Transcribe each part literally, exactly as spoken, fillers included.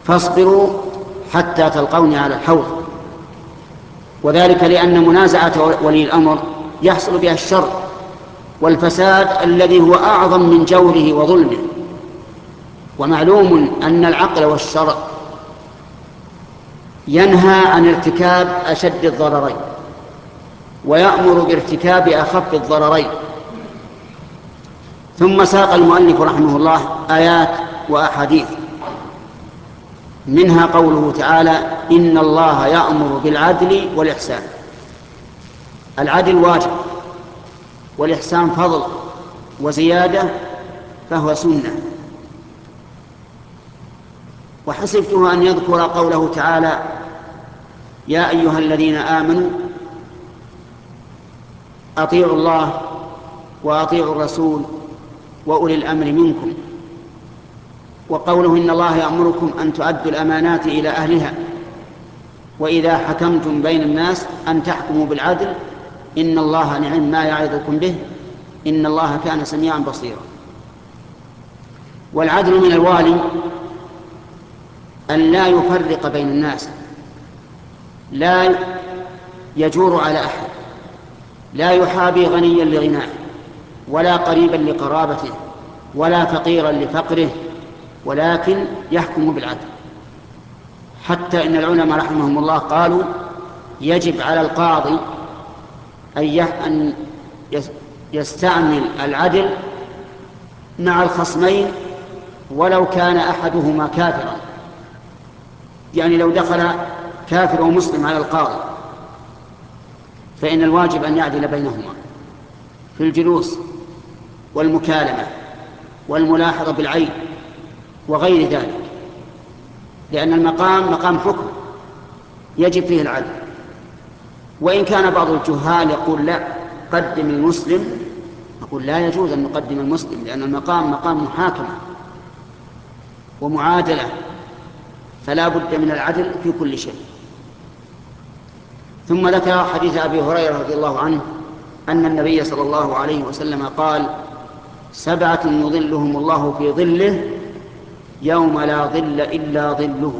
فاصبروا حتى تلقوني على الحوض. وذلك لأن منازعة ولي الأمر يحصل بها الشر والفساد الذي هو أعظم من جوره وظلمه. ومعلوم أن العقل والشرع ينهى عن ارتكاب أشد الضررين ويأمر بارتكاب أخف الضررين. ثم ساق المؤلف رحمه الله آيات وأحاديث، منها قوله تعالى: إن الله يأمر بالعدل والإحسان. العدل واجب، والإحسان فضل وزيادة، فهو سنة. وحسبته أن يذكر قوله تعالى: يا أيها الذين آمنوا أطيعوا الله وأطيعوا الرسول وأولي الأمر منكم، وقوله: إن الله يأمركم أن تؤدوا الأمانات إلى أهلها وإذا حكمتم بين الناس أن تحكموا بالعدل إن الله نعم ما يعظكم به إن الله كان سميعا بصيرا. والعدل من الوالي أن لا يفرق بين الناس، لا يجور على أحد، لا يحابي غنيا لغناه ولا قريبا لقرابته ولا فقيرا لفقره، ولكن يحكم بالعدل. حتى إن العلماء رحمهم الله قالوا: يجب على القاضي أن يستعمل العدل مع الخصمين ولو كان أحدهما كافرا. يعني لو دخل كافر ومسلم على القاضي فإن الواجب أن يعدل بينهما في الجلوس والمكالمة والملاحظة بالعين وغير ذلك، لأن المقام مقام حكم يجب فيه العدل. وإن كان بعض الجهال يقول: لا، قدم المسلم، أقول: لا يجوز أن نقدم المسلم، لأن المقام مقام محاكمة ومعادلة، فلا بد من العدل في كل شيء. ثم ذكر حديث أبي هريرة رضي الله عنه أن النبي صلى الله عليه وسلم قال: سبعة يظلهم الله في ظله يوم لا ظل إلا ظله.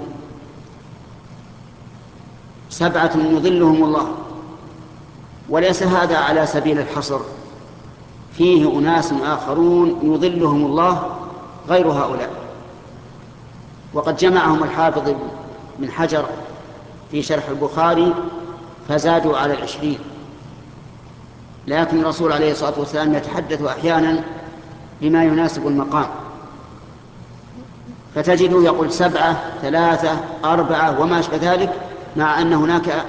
سبعة يظلهم الله، وليس هذا على سبيل الحصر، فيه أناس آخرون يظلهم الله غير هؤلاء. وقد جمعهم الحافظ بن حجر في شرح البخاري فزادوا على العشرين، لكن الرسول عليه الصلاة والسلام يتحدث أحيانا بما يناسب المقام، فتجده يقول سبعة، ثلاثة، أربعة وما أشبه ذلك، مع أن هناك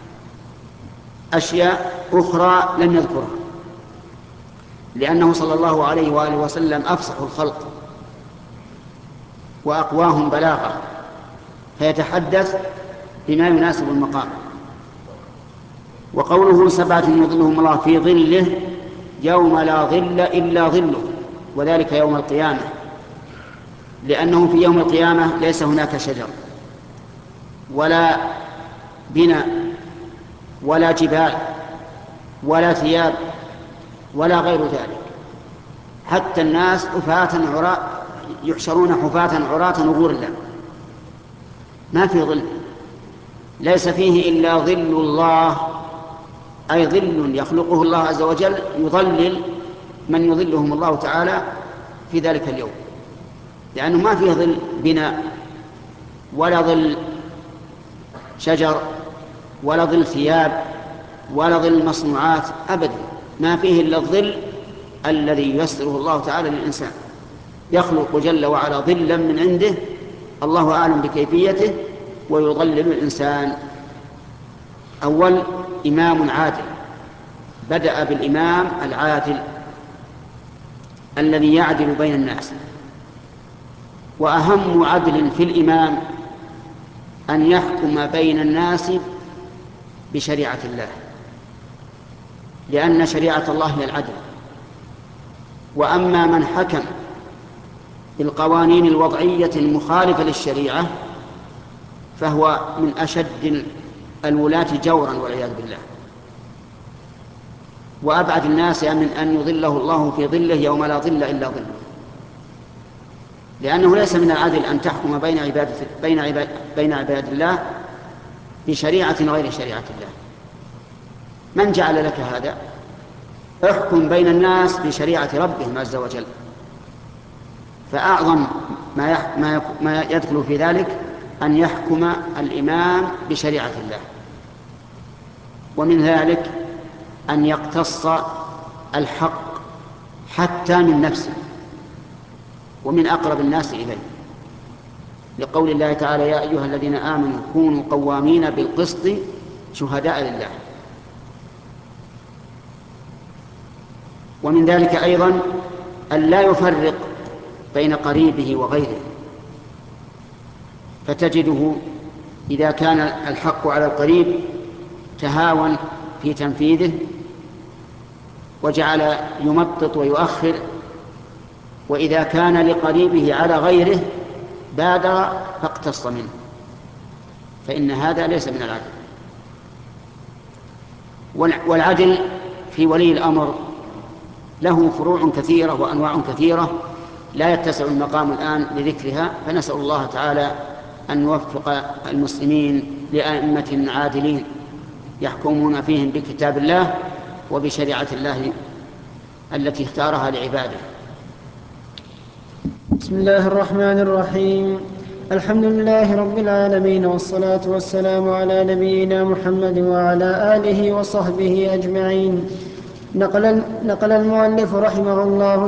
أشياء أخرى لم يذكرها، لأنه صلى الله عليه وآله وسلم أفصح الخلق وأقواهم بلاغة، فيتحدث بما يناسب المقام. وقوله: سبعة يظلهم الله في ظله يوم لا ظل إلا ظله، وذلك يوم القيامة، لأنه في يوم القيامة ليس هناك شجر ولا بناء ولا جبال ولا ثياب ولا غير ذلك، حتى الناس حفاة عراة يحشرون حفاة عراة غرلا، ما في ظل، ليس فيه إلا ظل الله، أي ظل يخلقه الله عز وجل يظلل من يظلهم الله تعالى في ذلك اليوم، لأنه ما فيه ظل بناء ولا ظل شجر ولا ظل ثياب ولا ظل مصنوعات أبدا، ما فيه إلا الظل الذي ييسره الله تعالى للإنسان، يخلق جل وعلا ظلا من عنده الله أعلم بكيفيته ويظلل الإنسان. أول إمام عادل، بدأ بالإمام العادل الذي يعدل بين الناس. وأهم عدل في الإمام أن يحكم بين الناس بشريعة الله، لأن شريعة الله هي العدل. وأما من حكم بالقوانين الوضعية المخالفة للشريعة فهو من أشد الولاة جورا والعياذ بالله، وأبعد الناس من أن يظله الله في ظله يوم لا ظل إلا ظله. لأنه ليس من العدل أن تحكم بين عباد بين عباد بين عباد الله بشريعة غير شريعة الله. من جعل لك هذا؟ احكم بين الناس بشريعة ربهم عز وجل. فأعظم ما ما يدخل في ذلك أن يحكم الإمام بشريعة الله. ومن ذلك أن يقتص الحق حتى من نفسه ومن أقرب الناس إليه، لقول الله تعالى: يا أيها الذين آمنوا كونوا قوامين بالقسط شهداء لله. ومن ذلك أيضا أن لا يفرق بين قريبه وغيره، فتجده إذا كان الحق على القريب تهاون في تنفيذه وجعل يمطط ويؤخر، وإذا كان لقريبه على غيره بادر فاقتص منه، فإن هذا ليس من العدل. والعدل في ولي الأمر له فروع كثيرة وأنواع كثيرة لا يتسع المقام الآن لذكرها، فنسأل الله تعالى أن يوفق المسلمين لأئمة عادلين يحكمون فيهم بكتاب الله وبشريعة الله التي اختارها لعباده. بسم الله الرحمن الرحيم. الحمد لله رب العالمين، والصلاة والسلام على نبينا محمد وعلى آله وصحبه أجمعين. نقل, نقل المؤلف رحمه الله